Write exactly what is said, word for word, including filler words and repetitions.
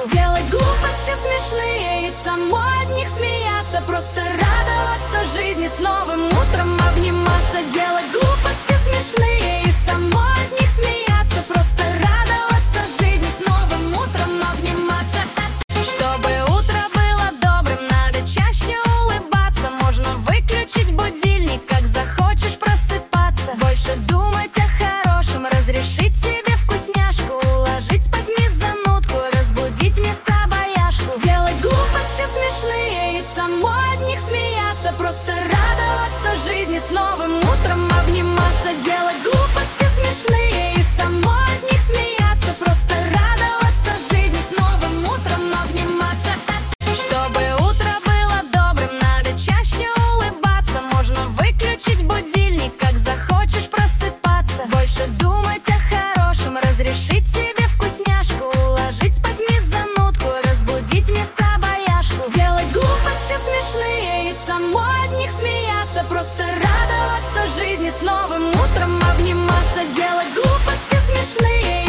Делать глупости смешные и самой от них смеяться. Просто радоваться жизни, с новым утром обниматься. Делать глупости смешные и самой от них смеяться. Просто радоваться жизни, с новым утром обниматься. Чтобы утро было добрым, надо чаще улыбаться. Можно выключить будильник, как захочешь просыпаться. Больше думать о хорошем, разрешить себе вкусняшку. Уложить спать не занудку, разбудить не собояшку. Делать глупости смешные и самой от них смеяться. Просто радоваться жизни, с новым утром обниматься. Делать глупости смешные и самой от них смеяться. Просто радоваться жизни, с новым утром обниматься. Чтобы утро было добрым, надо чаще улыбаться. Можно выключить будильник, как захочешь просыпаться. Больше думать о хорошем, разрешить себе вкусняшку. Уложить спать не занудку, разбудить не собояшку. Делать глупости смешные и самой от них смеяться. Просто радоваться жизни, с новым утром обниматься. Делать глупости смешные